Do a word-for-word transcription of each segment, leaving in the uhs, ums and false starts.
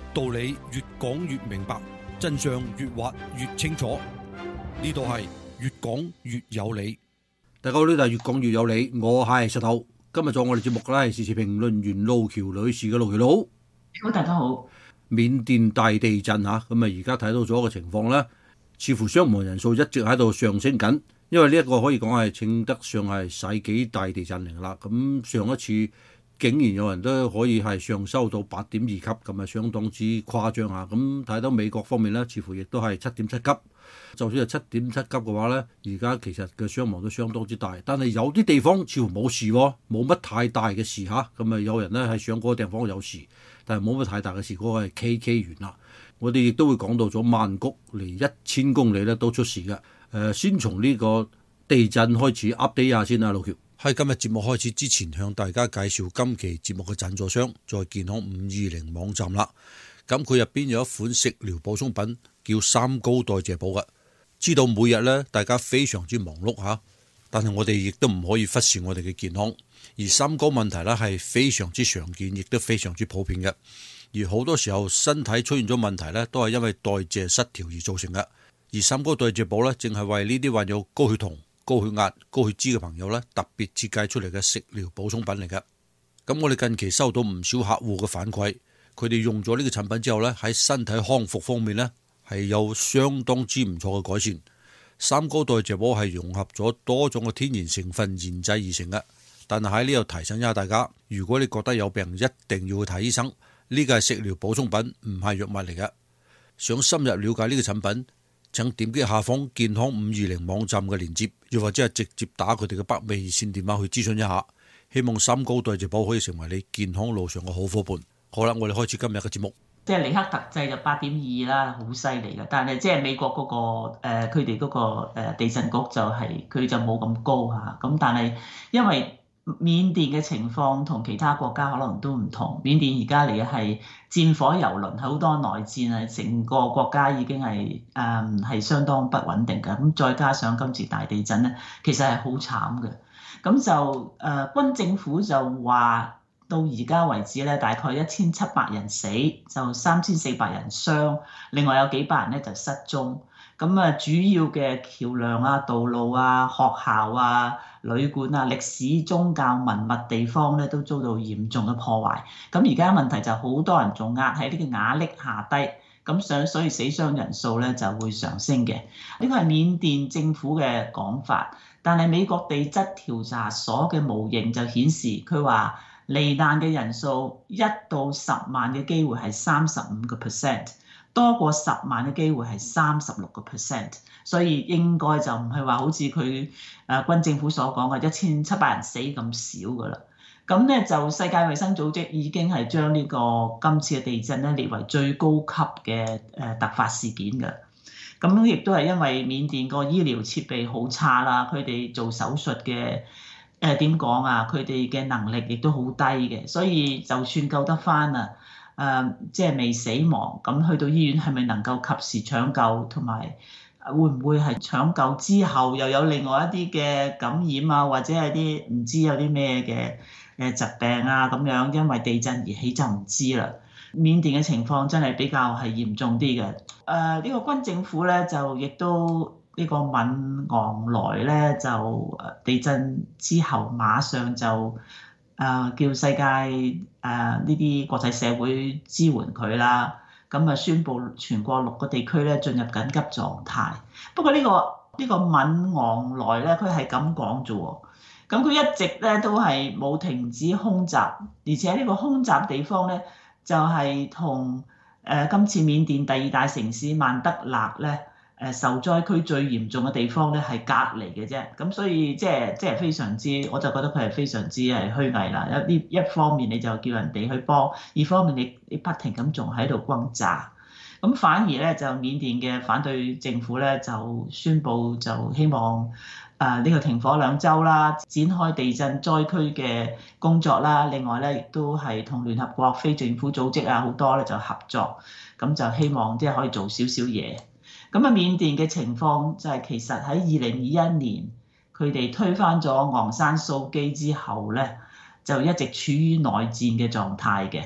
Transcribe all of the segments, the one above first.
道理越講越明白，真相越挖越清楚。呢度係越講越有理。 大家好，呢度係越講越有理，我係石頭。今日做我哋節目嘅咧係時事評論員路橋女士嘅。路橋佬， 好，大家好。 緬甸大地震嚇，咁啊而家睇到咗個情況咧，似乎傷亡人數一直喺度上升緊，因為呢一個可以講係稱得上係世紀大地震嚟㗎啦。咁上一次竟然有人都可以係上修到八點二級，咁啊相當之誇張啊！咁睇到美國方面咧，似乎亦都係七點七級。就算係七點七級嘅話咧，而家其實嘅傷亡都相當之大。但係有啲地方似乎冇事喎，冇乜太大嘅事嚇。咁啊有人咧係上嗰個地方有事，但係冇乜太大嘅事。嗰、那個係 K K 園啦。我哋亦都會講到咗曼谷離一千公里咧都出事嘅。誒、呃，先從呢個地震開始 update 下先啦，路橋。 喺今日節目開始之前，向大家介紹今期節目嘅贊助商，在健康五二零網站啦。咁佢入邊有一款食療補充品叫三高代謝補嘅。知道每日咧大家非常之忙碌嚇，但係我哋亦都唔可以忽視我哋嘅健康。而三高問題咧係非常之常見，亦都非常之普遍嘅。而好多時候身體出現咗問題咧，都係因為代謝失調而造成嘅。而三高代謝補咧，正係為呢啲患有高血糖、高血壓、高血脂嘅朋友咧，特別設計出嚟嘅食療補充品嚟嘅。咁我哋近期收到唔少客戶嘅反饋，佢哋用咗呢個產品之後咧，喺身體康復方面咧係有相當之唔錯嘅改善。三高代謝補係融合咗多種嘅天然成分研製而成嘅。但係喺呢度提醒一下大家，如果你覺得有病，一定要去睇醫生。呢個係食療補充品，唔係藥物嚟嘅。想深入了解呢個產品，請點擊下方健康五二零網站嘅連結，又或者係直接打佢哋嘅北美熱線電話去諮詢一下。希望三高代謝補可以成為你健康路上嘅好夥伴。好啦，我哋開始今日嘅節目。 即係尼克特制就八點二啦，好犀利嘅。但係即係美國嗰、嗰個誒，佢哋嗰個誒地震局就係、係、佢就冇咁高嚇。咁但係因為緬甸嘅情況同其他國家可能都唔同。緬甸而家嚟嘅係戰火蹂躪，好多內戰啊，成個國家已經係誒係相當不穩定嘅。咁再加上今次大地震咧，其實係好慘嘅。咁就誒、呃、軍政府就話，到而家為止咧，大概一千七百人死，就三千四百人傷，另外有幾百人咧就失蹤。咁啊，主要嘅橋梁啊、道路啊、學校啊、旅館啊、歷史、宗教、文物地方咧，都遭到嚴重嘅破壞。咁而家問題就好多人仲壓喺呢個瓦礫下低，咁所所以死傷人數咧就會上升嘅。呢個係緬甸政府嘅講法，但係美國地質調查所嘅模型就顯示，佢話罹難嘅人數一到十萬嘅機會係三十五個 percent。多過十萬嘅機會係三十六個 percent， 所以應該就唔係話好似佢誒軍政府所講嘅一千七百人死咁少㗎啦。咁咧就世界衛生組織已經係將呢個今次嘅地震咧列為最高級嘅誒突發事件㗎。咁亦都係因為緬甸個醫療設備好差啦，佢哋做手術嘅誒點講啊，佢哋嘅能力亦都好低嘅，所以就算救得返啊。誒、呃，即係未死亡，咁去到醫院係咪能夠及時搶救，同埋會唔會係搶救之後又有另外一啲嘅感染啊，或者係啲唔知有啲咩嘅誒疾病啊咁樣，因為地震而起就唔知啦。緬甸嘅情況真係比較係嚴重啲嘅。誒、呃，呢、這個軍政府咧就亦都呢、這個敏昂萊咧就誒地震之後馬上就。誒、呃、叫世界誒呢啲國際社會支援佢啦，咁啊宣布全國六個地區咧進入緊急狀態。不過呢、這個呢、這個敏昂萊咧，佢係咁講啫喎，咁佢一直咧都係冇停止空襲，而且呢個空襲地方咧就係同誒今次緬甸第二大城市曼德勒咧。誒受災區最嚴重嘅地方咧係隔離嘅啫，咁所以即係即係非常之，我就覺得佢係非常之係虛偽啦。一呢一方面你就叫人哋去幫，二方面你你不停咁仲喺度轟炸，咁反而咧就緬甸嘅反對政府咧就宣布就希望誒呢個停火兩週啦，展開地震災區嘅工作啦。另外咧亦都係同聯合國非政府組織啊好多咧就合作，咁就希望即係可以做少少嘢。咁啊，緬甸嘅情況就係其實喺二零二一年，佢哋推翻咗昂山素基之後咧，就一直處於內戰嘅狀態嘅。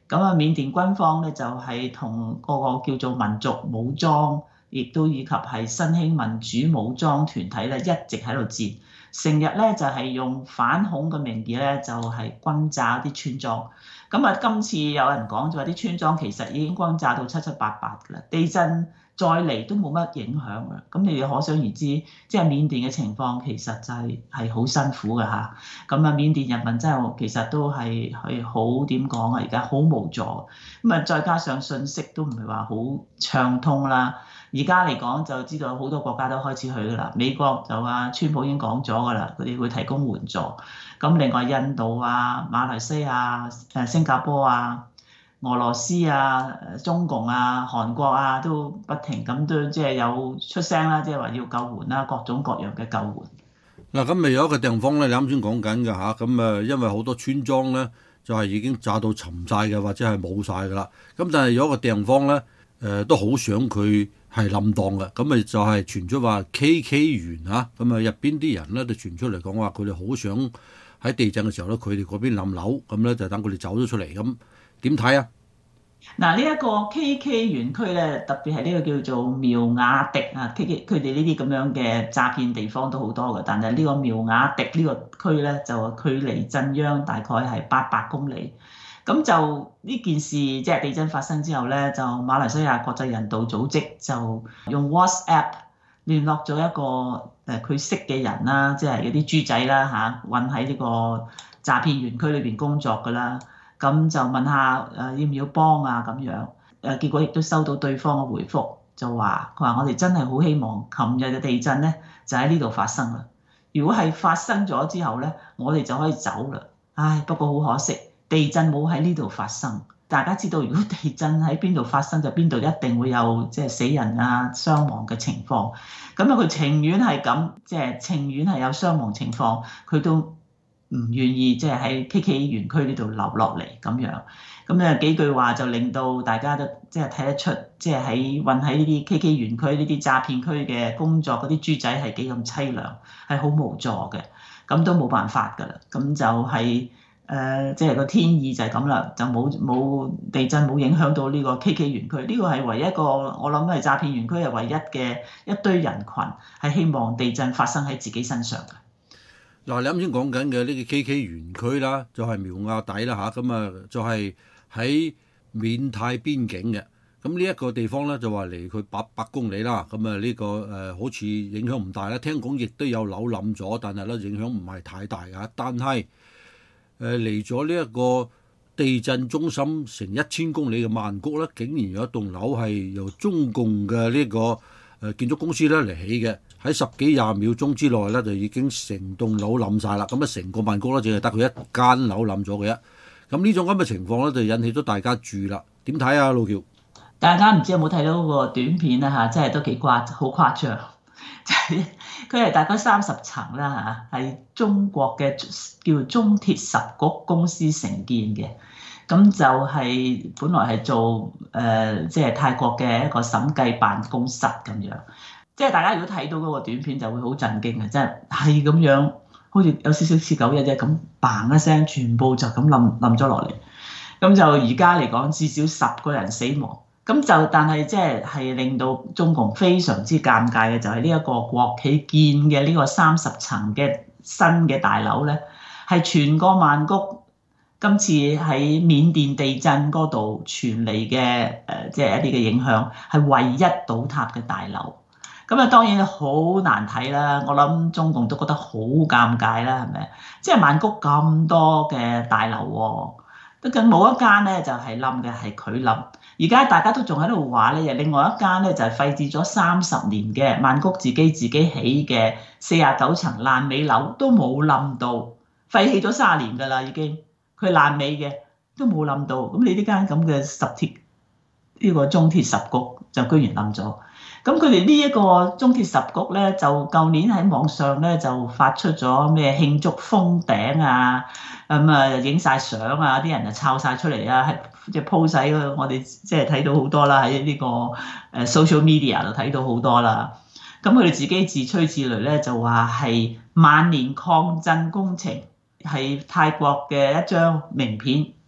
咁啊，緬甸軍方咧就係同嗰個叫做民族武裝，亦都以及係新興民主武裝團體咧，一直喺度戰，成日咧就係用反恐嘅名義咧，就係轟炸啲村莊。咁啊，今次有人講就話啲村莊其實已經轟炸到七七八八㗎啦，地震再嚟都冇乜影響㗎。咁你哋可想而知，即係緬甸嘅情況其實就係係好辛苦㗎嚇。咁啊，緬甸人民真係其實都係係好點講啊，而家好無助。咁啊，再加上信息都唔係話好暢通啦。而家嚟講就知道好多國家都開始去㗎啦。美國就話川普已經講咗㗎啦，佢哋會提供援助。咁另外印度啊、馬來西亞、誒新加坡啊、俄羅斯啊、中共啊、韓國啊，都不停咁都即係有出聲啦，即係話要救援啦，各種各樣嘅救援。 嗱，咁咪有一個地方咧，你啱先講緊嘅嚇，咁誒，因為好多村莊咧就係已經炸到沉晒嘅，或者係冇晒㗎啦。咁但係有一個地方咧，誒、呃、都好想佢係冧檔嘅，咁咪就係傳出話 K K 園嚇，咁啊入邊啲人咧就傳出嚟講話，佢哋好想喺地震嘅時候咧，佢哋嗰邊冧樓，咁咧就等佢哋走咗出嚟，咁點睇啊？ 嗱，呢一個 K K 園區咧，特別係呢個叫做苗瓦迪啊，K K 佢哋呢啲咁樣嘅詐騙地方都好多嘅，但係呢個苗瓦迪呢個區咧，就距離震央大概係八百公里。咁就呢件事即係地震發生之後咧，就馬來西亞國際人道組織就用 WhatsApp 聯絡咗一個誒佢識嘅人啦，即係嗰啲豬仔啦嚇，混喺呢個詐騙園區裏邊工作㗎啦。咁就問下誒要唔要幫啊咁樣，誒結果亦都收到對方嘅回覆，就話佢話我哋真係好希望琴日嘅地震咧就喺呢度發生啦。如果係發生咗之後咧，我哋就可以走啦。唉，不過好可惜，地震冇喺呢度發生。大家知道，如果地震喺邊度發生，就邊度一定會有即係死人啊、傷亡嘅情況。咁啊，佢情願係咁，即係情願係有傷亡情況，佢都唔願意即係喺 K K 園區呢度留落嚟咁樣。咁啊幾句話就令到大家都即係睇得出，即係喺混喺呢啲 K K 園區呢啲詐騙區嘅工作嗰啲豬仔係幾咁凄涼，係好無助嘅。咁都冇辦法㗎啦。咁就係、是。誒、呃，即係個天意就係咁啦，就冇冇地震冇影響到呢個 K K 園區，呢個係唯一一個我諗係詐騙園區係唯一嘅一堆人群係希望地震發生喺自己身上嘅。 嗱，你啱先講緊嘅呢個 K K 園區啦，就係苗瓦底啦嚇，咁啊就係喺緬泰邊境嘅。咁呢一個地方咧就話離佢八百公里啦，咁啊呢個誒、呃、好似影響唔大啦。聽講亦都有樓冧咗，但係咧影響唔係太大㗎。但係誒嚟咗呢一個地震中心成一千公里嘅曼谷咧，竟然有一棟樓係由中共嘅呢個誒建築公司咧嚟起嘅，喺十幾廿秒鐘之內咧就已經成棟樓冧晒啦。咁啊，成個曼谷咧淨係得佢一間樓冧咗嘅啫。咁呢種咁嘅情況咧就引起咗大家注意啦。點睇啊，路橋？ 大家唔知有冇睇到個短片啊？嚇，真係都幾誇，好誇張。佢係大概三十層啦嚇，係中國嘅叫中鐵十局公司承建嘅，咁就係本來係做誒即係泰國嘅一個審計辦公室咁樣，即係大家如果睇到嗰個短片就會好震驚嘅，真係係咁樣，好似有少少似九一一咁嘭一聲，全部就咁冧冧咗落嚟，咁就而家嚟講至少十個人死亡。咁就但係即係係令到中共非常之尷尬嘅，就係呢一個國企建嘅呢個三十層嘅新嘅大樓咧，係全個曼谷今次喺緬甸地震嗰度傳嚟嘅誒，即係一啲嘅影響，係唯一倒塌嘅大樓。咁啊當然好難睇啦，我諗中共都覺得好尷尬啦，係咪？即係曼谷咁多嘅大樓喎，都更冇一間咧就係冧嘅，係佢冧。而家大家都仲喺度話咧，另外一間咧就係廢置咗三十年嘅曼谷自己自己起嘅四十九層爛尾樓都冇冧到，廢棄咗三十年㗎啦已經，佢爛尾嘅都冇冧到，咁你呢間咁嘅十鐵呢個中鐵十局就居然冧咗。咁佢哋呢一個中鐵十局咧，就舊年喺網上咧就發出咗咩慶祝封頂啊，咁啊影晒相啊，啲人就抄晒出嚟啊，即係 po 晒嗰我哋即係睇到好多啦，喺呢個誒 social media 度睇到好多啦。咁佢哋自己自吹自擂咧，就話係萬年抗震工程，係泰國嘅一張名片，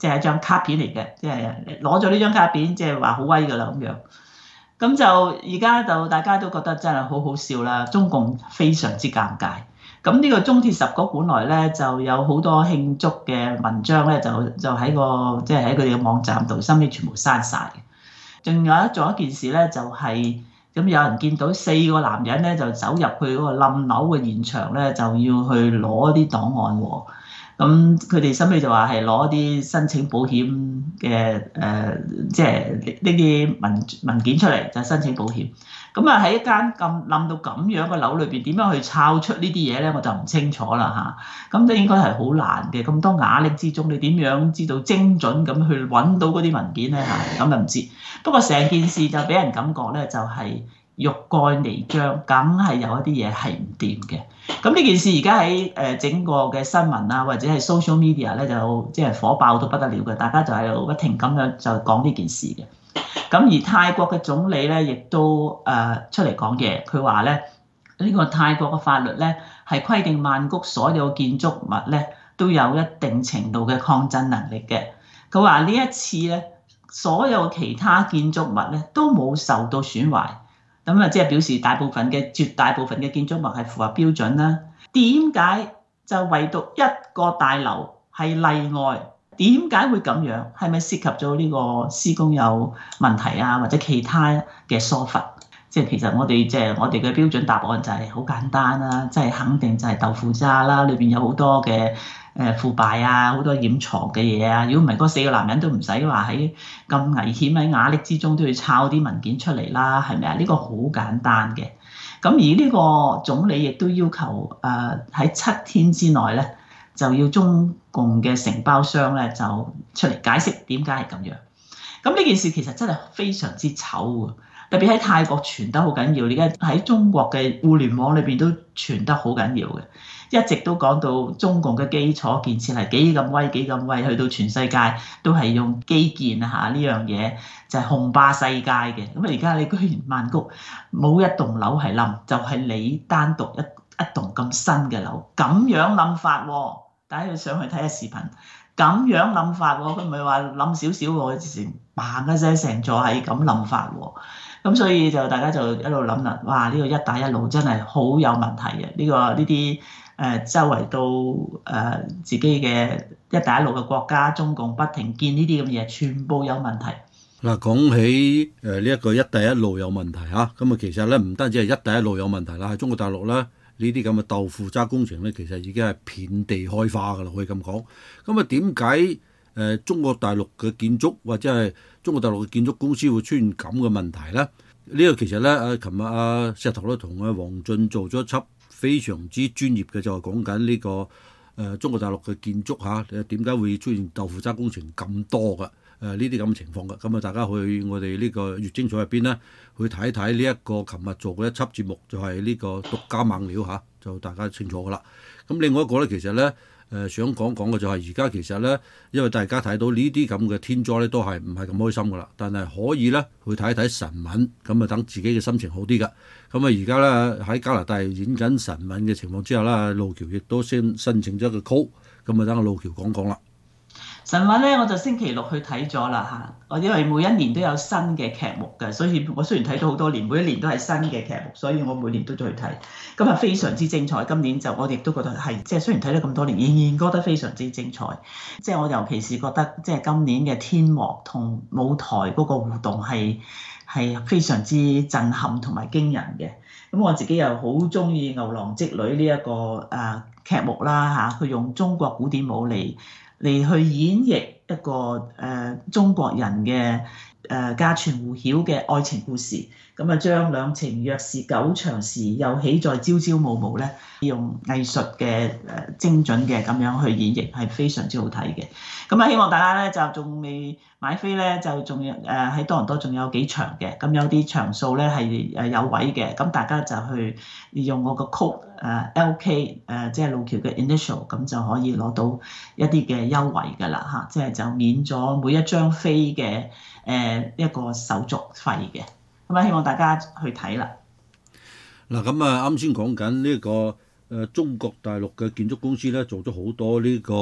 即係一張卡片嚟嘅，即係攞咗呢張卡片，即係話好威㗎啦咁樣。咁就而家就大家都覺得真係好好笑啦，中共非常之尷尬。咁呢個中鐵十局本來咧就有好多慶祝嘅文章咧，就就喺個即係喺佢哋嘅網站度，收尾全部刪晒嘅。仲有一做一件事咧，就係、是、咁有人見到四個男人咧就走入去嗰個冧樓嘅現場咧，就要去攞啲檔案喎。咁佢哋收尾就話係攞啲申請保險嘅誒，即係呢啲文文件出嚟就申請保險。咁啊喺一間咁冧到咁樣嘅樓裏邊，點樣去抄出呢啲嘢咧？我就唔清楚啦嚇。咁都應該係好難嘅。咁多瓦礫之中，你點樣知道精準咁去揾到嗰啲文件咧嚇？咁就唔知。不過成件事就俾人感覺咧，就係欲蓋彌彰，梗係有一啲嘢係唔掂嘅。咁呢件事而家喺誒整個嘅新聞啊，或者係 social media 咧，就即係火爆到不得了嘅，大家就喺度不停咁樣就講呢件事嘅。咁而泰國嘅總理咧，亦都誒出嚟講嘢，佢話咧呢個泰國嘅法律咧係規定曼谷所有建築物咧都有一定程度嘅抗震能力嘅。佢話呢一次咧，所有其他建築物咧都冇受到損壞。咁啊，即係表示大部分嘅絕大部分嘅建築物係符合標準啦。點解就唯獨一個大樓係例外？點解會咁樣？係咪涉及咗呢個施工有問題啊，或者其他嘅疏忽？即係其實我哋即係我哋嘅標準答案就係好簡單啦，即係肯定就係豆腐渣啦，裏邊有好多嘅誒腐敗啊，好多掩藏嘅嘢啊。如果唔係嗰四個男人都唔使話喺咁危險喺瓦礫之中都要抄啲文件出嚟啦，係咪啊？呢個好簡單嘅。咁而呢個總理亦都要求誒喺七天之內咧，就要中共嘅承包商咧就出嚟解釋點解係咁樣。咁呢件事其實真係非常之醜啊！特別喺泰國傳得好緊要，而家喺中國嘅互聯網裏邊都傳得好緊要嘅，一直都講到中共嘅基礎建設係幾咁威幾咁威，去到全世界都係用基建啊嚇呢樣嘢就係雄霸世界嘅。咁啊而家你居然曼谷冇一棟樓係冧，就係、是、你單獨一一棟咁新嘅樓咁樣冧法喎，大家要上去睇下視頻。咁樣冧法喎，佢唔係話冧少少喎，直情嘭一聲成座係咁冧法喎。咁所以就大家就一路諗啦，哇！呢個一帶一路真係好有問題嘅，呢個呢啲誒周圍到誒自己嘅一帶一路嘅國家，中共不停見呢啲咁嘅嘢，全部有問題。 嗱，講起誒呢一個一帶一路有問題嚇，咁啊其實咧唔單止係一帶一路有問題啦，喺中國大陸咧呢啲咁嘅豆腐渣工程咧，其實已經係遍地開花㗎啦，可以咁講。咁啊點解誒中國大陸嘅建築或者係中國大陸嘅建築公司會出現咁嘅問題咧？呢、這個其實咧，啊，琴日阿石頭咧同阿黃俊做咗一輯非常之專業嘅，就係講緊呢個誒、呃、中國大陸嘅建築嚇，誒點解會出現豆腐渣工程咁多嘅誒呢啲咁嘅情況嘅？咁啊，大家去我哋呢個月精彩入邊咧，去睇一睇呢一個琴日做嘅一輯節目，就係、是、呢個獨家猛料嚇，就大家清楚噶啦。咁另外一個咧，其實咧。誒、呃、想講講嘅就係而家其實咧，因為大家睇到呢啲咁嘅天災咧，都係唔係咁開心噶啦。但係可以咧去睇一睇神韻，咁啊等自己嘅心情好啲噶。咁啊而家咧喺加拿大演緊神韻嘅情況之下啦，路橋亦都先申請咗一個 call，咁啊等阿路橋講講啦。 神韻咧，我就星期六去睇咗啦嚇。我因為每一年都有新嘅劇目嘅，所以我雖然睇咗好多年，每一年都係新嘅劇目，所以我每年都再去睇。咁啊非常之精彩。今年就我亦都覺得係，即係雖然睇咗咁多年，仍然覺得非常之精彩。即係我尤其是覺得，即係今年嘅天幕同舞台嗰個互動係係非常之震撼同埋驚人嘅。咁我自己又好中意《牛郎織女》呢一個誒劇目啦嚇，佢用中國古典舞嚟。嚟去演繹一個誒、呃、中國人嘅誒、呃、家傳戶曉嘅愛情故事，咁啊將兩情若是久長時，又喜在朝朝暮暮咧，用藝術嘅誒精準嘅咁樣去演繹，係非常之好睇嘅。咁啊希望大家咧就仲未買飛咧，就仲有誒喺多倫多仲有幾場嘅，咁有啲場數咧係誒有位嘅，咁大家就去用我個 code 誒 L K 誒即係路橋嘅 initial，咁就可以攞到一啲嘅優惠㗎啦嚇，即係就免咗每一張飛嘅誒一個手續費嘅，咁啊希望大家去睇啦。 嗱咁啊啱先講緊呢個誒中國大陸嘅建築公司咧，做咗好多呢個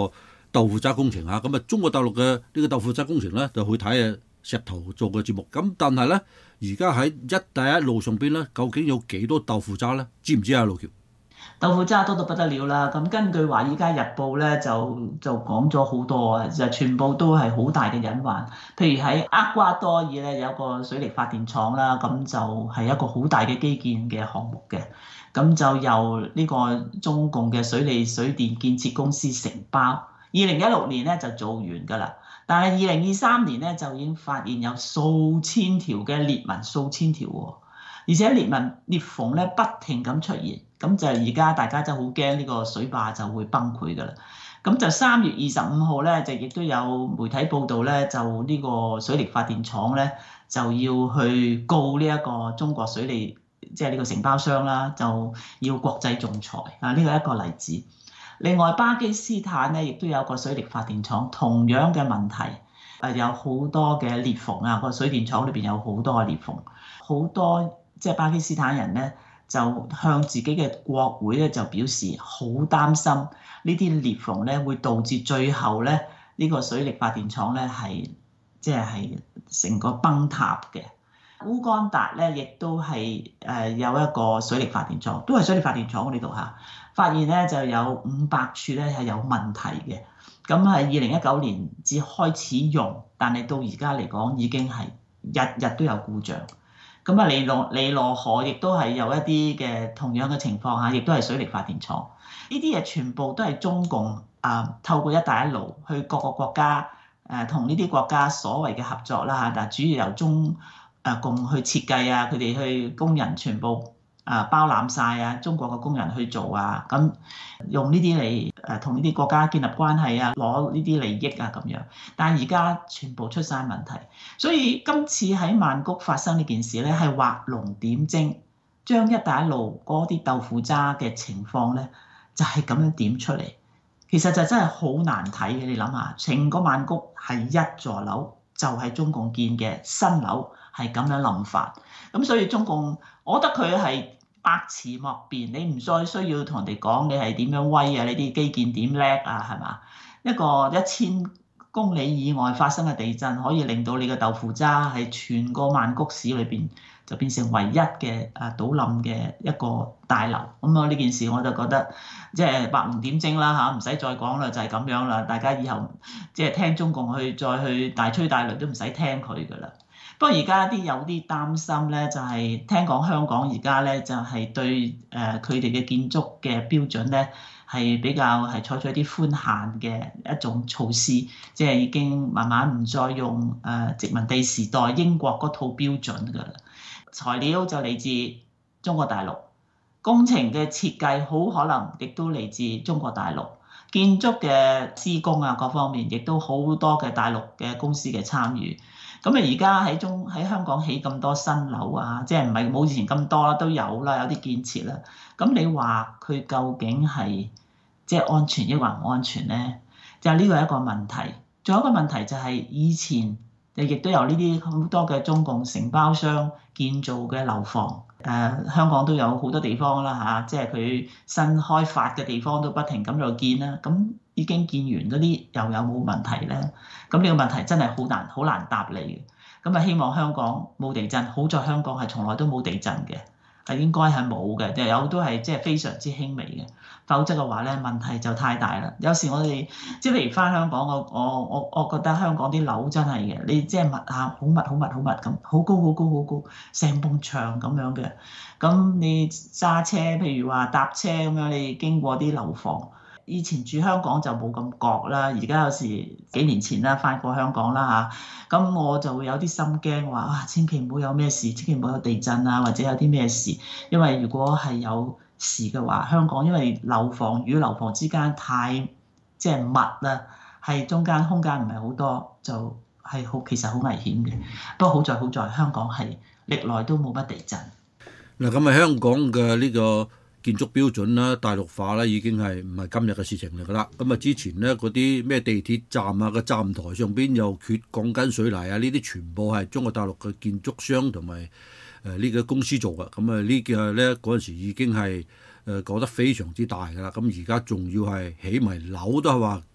豆腐渣工程啊。咁啊，中國大陸嘅呢個豆腐渣工程咧，就去睇啊石頭做嘅節目。咁但係咧，而家喺一帶一路上邊咧，究竟有幾多豆腐渣咧？知唔知啊，路橋？ 豆腐渣多到不得了啦！咁根據《華爾街日報》咧，就就講咗好多啊，就全部都係好大嘅隱患。譬如喺厄瓜多爾咧有個水力發電廠啦，咁就係一個好大嘅基建嘅項目嘅。咁就由呢個中共嘅水利水電建設公司承包，二零一六年咧就做完㗎啦。但係二零二三年咧就已經發現有數千條嘅裂紋，數千條喎，而且裂紋裂縫咧不停咁出現。咁就而家大家真係好驚呢個水壩就會崩潰㗎啦。咁就三月二十五號咧，就亦都有媒體報道咧，就呢個水力發電廠咧就要去告呢一個中國水利，即係呢個承包商啦，就要國際仲裁啊。呢個係一個例子。另外巴基斯坦咧亦都有個水力發電廠，同樣嘅問題，誒有好多嘅裂縫啊，個水電廠裏邊有好多嘅裂縫，好多即係巴基斯坦人咧，就向自己嘅國會咧就表示好擔心呢啲裂縫咧會導致最後咧呢個水力發電廠咧係即係係成個崩塌嘅。烏干達咧亦都係誒有一個水力發電廠，都係水力發電廠呢度嚇，發現咧就有五百處咧係有問題嘅。咁係二零一九年至開始用，但係到而家嚟講已經係日日都有故障。咁啊，尼羅尼羅河亦都係有一啲嘅同樣嘅情況嚇，亦都係水力發電廠。呢啲嘢全部都係中共啊透過一帶一路去各個國家誒同呢啲國家所謂嘅合作啦嚇，但係主要由中誒共去設計啊，佢哋去工人全部啊包攬晒啊，中國嘅工人去做啊，咁用呢啲嚟誒同呢啲國家建立關係啊，攞呢啲利益啊咁樣。但係而家全部出晒問題，所以今次喺曼谷發生呢件事咧，係畫龍點睛，將一帶一路嗰啲豆腐渣嘅情況咧，就係咁樣點出嚟。其實就真係好難睇嘅，你諗下，成個曼谷係一座樓，就係中共建嘅新樓。係咁樣諗法，咁所以中共，我覺得佢係百詞莫辯，你唔再需要同人哋講你係點樣威啊，你啲基建點叻啊，係嘛？一個一千公里以外發生嘅地震，可以令到你嘅豆腐渣喺全個曼谷市裏邊就變成唯一嘅誒倒冧嘅一個大樓。咁啊呢件事我就覺得即係畫龍點睛啦嚇，唔使再講啦，就係咁樣啦。大家以後即係聽中共去再去大吹大擂都唔使聽佢㗎啦。不過而家啲有啲擔心咧，就係聽講香港而家咧就係對誒佢哋嘅建築嘅標準咧係比較係採取一啲寬限嘅一種措施，即係已經慢慢唔再用誒殖民地時代英國嗰套標準㗎啦。材料就嚟自中國大陸，工程嘅設計好可能亦都嚟自中國大陸，建築嘅施工啊各方面亦都好多嘅大陸嘅公司嘅參與。咁啊！而家喺中喺香港起咁多新樓啊，即係唔係冇以前咁多啦，都有啦，有啲建設啦。咁你話佢究竟係即係安全抑或唔安全咧？就係呢個係一個問題。仲有一個問題就係以前亦都有呢啲好多嘅中共承包商建造嘅樓房。誒、呃，香港都有好多地方啦嚇、啊，即係佢新開發嘅地方都不停咁喺度建啦。咁已經建完嗰啲又有冇問題咧？咁呢個問題真係好難好難答你嘅。咁啊，希望香港冇地震，好在香港係從來都冇地震嘅，係應該係冇嘅，就有都係即係非常之輕微嘅。否則嘅話咧，問題就太大啦。有時我哋即係譬如翻香港，我我我我覺得香港啲樓真係嘅，你即係密下好密好密好密咁，好高好高好高，成埲牆咁樣嘅。咁你揸車，譬如話搭車咁樣，你經過啲樓房。以前住香港就冇咁覺啦，而家有時幾年前啦，翻過香港啦嚇，咁我就會有啲心驚，話哇千祈唔好有咩事，千祈唔好有地震啊，或者有啲咩事，因為如果係有事嘅話，香港因為樓房與樓房之間太即係密啦，係中間空間唔係好多，就係好其實好危險嘅。不過好在好在香港係歷來都冇乜地震。 嗱咁啊，香港嘅呢個建築標準啦，大陸化啦，已經係唔係今日嘅事情嚟㗎啦。咁啊，之前咧嗰啲咩地鐵站啊，個站台上邊又缺鋼筋水泥啊，呢啲全部係中國大陸嘅建築商同埋誒呢個公司做嘅。咁啊，呢個咧嗰陣時已經係誒講得非常之大㗎啦。咁而家仲要係起埋樓都係話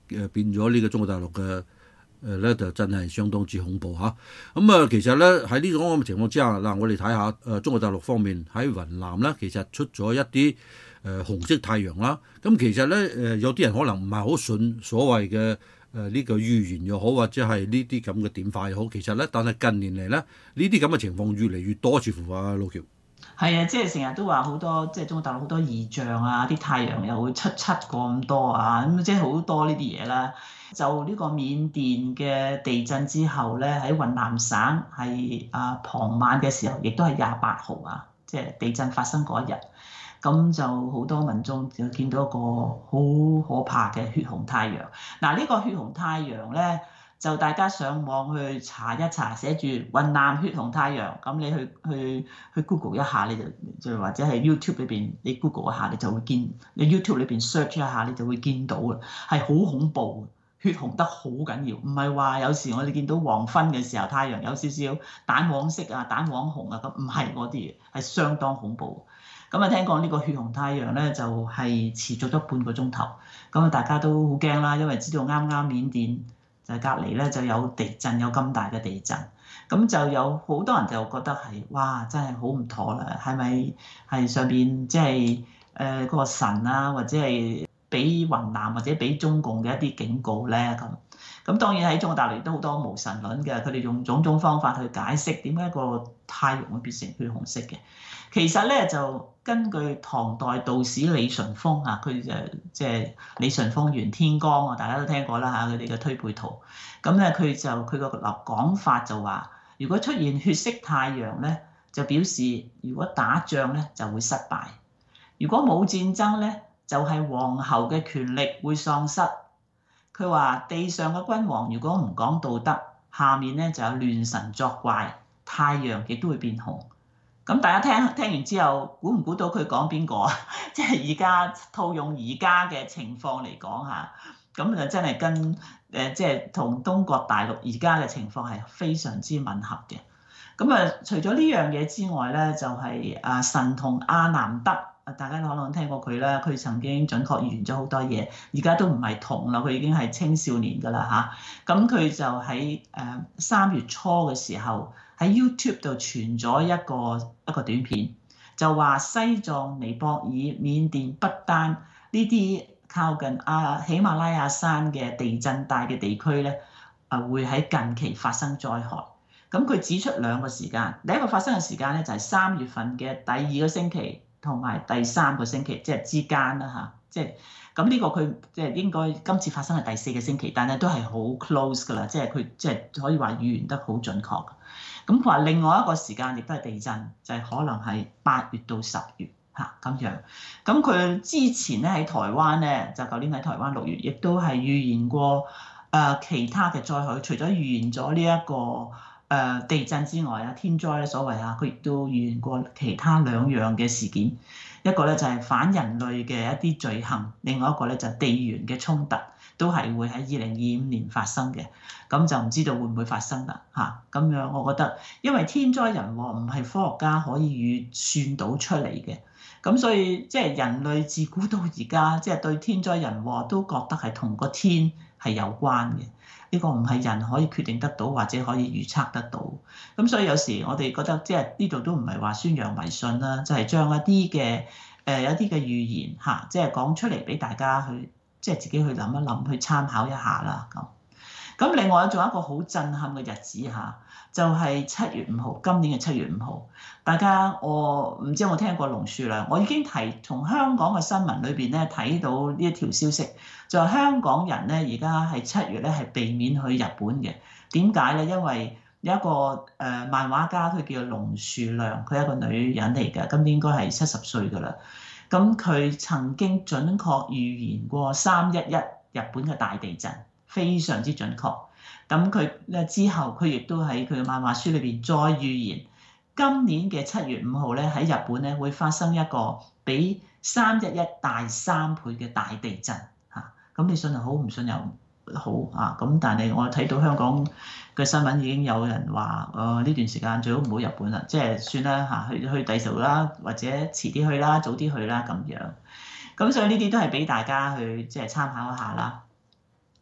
誒變咗呢個中國大陸嘅誒咧，就真係相當之恐怖嚇。咁啊，其實咧喺呢種咁嘅情況之下，嗱我哋睇下誒中國大陸方面喺雲南咧，其實出咗一啲誒、呃、紅色太陽啦。咁其實咧誒有啲人可能唔係好信所謂嘅誒呢個預言又好，或者係呢啲咁嘅點化又好，其實咧，但係近年嚟咧呢啲咁嘅情況越嚟越多，似乎啊老喬。 係啊，即係成日都話好多，即係中國大陸好多異象啊，啲太陽又會出七個咁多啊，咁即係好多呢啲嘢啦。就呢個緬甸嘅地震之後咧，喺雲南省係啊傍晚嘅時候，亦都係廿八號啊，即係地震發生嗰一日，咁就好多民眾就見到一個好可怕嘅血紅太陽。嗱，呢個血紅太陽咧，就大家上網去查一查，寫住雲南血紅太陽，咁你去去去 Google 一下，你就就或者係 YouTube 裏邊你 Google 一下，你就會見，你 YouTube 裏邊 search 一下，你就會見到啦，係好恐怖，血紅得好緊要，唔係話有時我哋見到黃昏嘅時候太陽有少少蛋黃色啊、蛋黃紅啊咁，唔係嗰啲嘢，係相當恐怖。咁啊，聽講呢個血紅太陽咧就係持續咗半個鐘頭，咁啊大家都好驚啦，因為知道啱啱緬甸就隔離咧就有地震，有咁大嘅地震，咁就有好多人就覺得係哇真係好唔妥啦，係咪係上邊即係誒嗰個神啊，或者係俾雲南或者俾中共嘅一啲警告咧咁？咁當然喺中國大陸亦都好多無神論嘅，佢哋用種種方法去解釋點解個太陽會變成血紅色嘅。其實咧就根據唐代道士李淳風啊，佢就即係李淳風袁天罡啊，大家都聽過啦嚇，佢哋嘅推背圖。咁咧佢就佢個立講法就話，如果出現血色太陽咧，就表示如果打仗咧就會失敗；如果冇戰爭咧，就係皇后嘅權力會喪失。佢話地上嘅君王如果唔講道德，下面咧就有亂神作怪，太陽亦都會變紅。咁大家聽聽完之後，估唔估到佢講邊個啊？即係而家套用而家嘅情況嚟講下，咁就真係跟誒即係同中國大陸而家嘅情況係非常之吻合嘅。咁啊，除咗呢樣嘢之外咧，就係、是、啊神童阿南德，啊大家可能聽過佢啦，佢曾經準確預言咗好多嘢，而家都唔係童啦，佢已經係青少年㗎啦嚇。咁佢就喺誒三月初嘅時候，喺 YouTube 度傳咗一個一個短片，就話西藏、尼泊爾、緬甸、不丹呢啲靠近啊喜馬拉雅山嘅地震帶嘅地區咧，啊會喺近期發生災害。咁佢指出兩個時間，第一個發生嘅時間咧就係三月份嘅第二個星期同埋第三個星期，即係之間啦嚇，即係咁呢個佢即係應該今次發生係第四個星期，但係都係好 close 㗎啦，即係佢即係可以話預言得好準確。咁佢話另外一個時間亦都係地震，就係、是、可能係八月到十月嚇咁樣。咁佢之前咧喺台灣咧，就舊年喺台灣六月，亦都係預言過誒、呃、其他嘅災害，除咗預言咗呢一個誒、呃、地震之外啊，天災咧所謂啊，佢亦都預言過其他兩樣嘅事件，一個咧就係反人類嘅一啲罪行，另外一個咧就係地緣嘅衝突。都係會喺二零二五年發生嘅，咁就唔知道會唔會發生啦嚇。咁樣我覺得，因為天災人禍唔係科學家可以預算到出嚟嘅，咁所以即係人類自古到而家，即係對天災人禍都覺得係同個天係有關嘅。呢個唔係人可以決定得到或者可以預測得到。咁所以有時我哋覺得即係呢度都唔係話宣揚迷信啦，就係將一啲嘅誒有啲嘅預言嚇，即係講出嚟俾大家去。即係自己去諗一諗，去參考一下啦咁。咁另外仲有一個好震撼嘅日子嚇，就係七月五號，今年嘅七月五號。大家我唔知有冇聽過龍樹啦，我已經提從香港嘅新聞裏邊咧睇到呢一條消息，就係香港人咧而家係七月咧係避免去日本嘅。點解咧？因為有一個誒、呃、漫畫家，佢叫龍樹亮，佢係一個女人嚟嘅，今年應該係七十歲㗎啦。咁佢曾經準確預言過三一一日本嘅大地震，非常之準確。咁佢咧之後，佢亦都喺佢嘅漫畫書裏邊再預言，今年嘅七月五號咧喺日本咧會發生一個比三一一大三倍嘅大地震嚇。咁你信又好，唔信又好啊。咁但係我睇到香港嘅新聞已經有人話，誒呢段時間最好唔好日本啦，即係算啦嚇，去去第度啦，或者遲啲去啦，早啲去啦咁樣。咁所以呢啲都係俾大家去即係參考一下啦。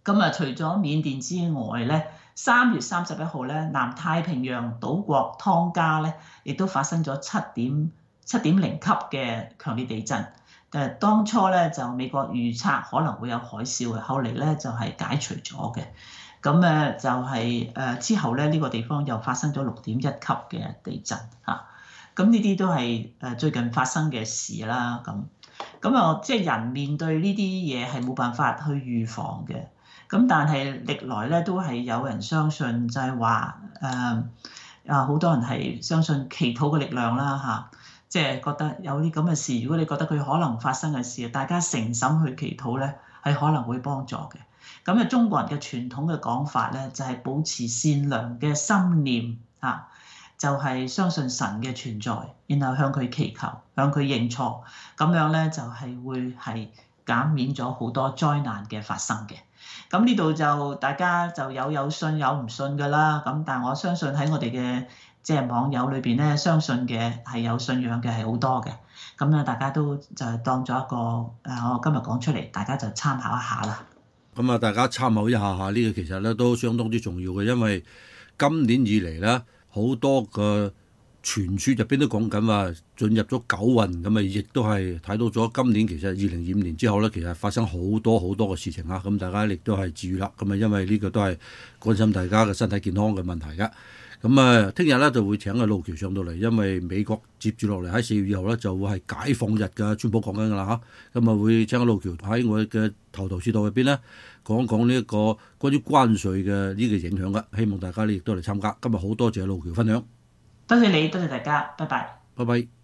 咁啊，除咗緬甸之外咧，三月三十一號咧，南太平洋島國湯加咧，亦都發生咗七點七點零級嘅強烈地震。誒，當初咧就美國預測可能會有海嘯嘅，後嚟咧就係解除咗嘅。咁誒就係誒之後咧，呢個地方又發生咗六點一級嘅地震嚇。咁呢啲都係誒最近發生嘅事啦。咁咁啊，即係人面對呢啲嘢係冇辦法去預防嘅。咁但係歷來咧都係有人相信就係話誒啊，好多人係相信祈禱嘅力量啦嚇，即係覺得有啲咁嘅事，如果你覺得佢可能發生嘅事，大家誠心去祈禱咧，係可能會幫助嘅。咁啊，中國人嘅傳統嘅講法咧，就係保持善良嘅心念嚇，就係相信神嘅存在，然後向佢祈求，向佢認錯，咁樣咧就係會係減免咗好多災難嘅發生嘅。咁呢度就大家就有有信有唔信㗎啦。咁但係我相信喺我哋嘅即係網友裏邊咧，相信嘅係有信仰嘅係好多嘅。咁咧大家都就當咗一個誒，我今日講出嚟，大家就參考一下啦。 咁啊，大家參考一下下呢個其實咧都相當之重要嘅，因為今年以嚟咧好多個傳説入邊都講緊話進入咗九運，咁啊亦都係睇到咗今年其實二零二五年之後咧，其實發生好多好多嘅事情啊！咁大家亦都係注意啦，咁啊因為呢個都係關心大家嘅身體健康嘅問題嘅。咁啊，聽日咧就會請阿路橋上到嚟，因為美國接住落嚟喺四月以後咧就會係解放日嘅，川普講緊㗎啦嚇。咁啊會請阿路橋喺我嘅頭頭是道入邊咧講講呢一個關於關稅嘅呢個影響嘅，希望大家咧亦都嚟參加。今日好多謝阿路橋分享， 多謝你，多謝大家，拜拜。 拜拜。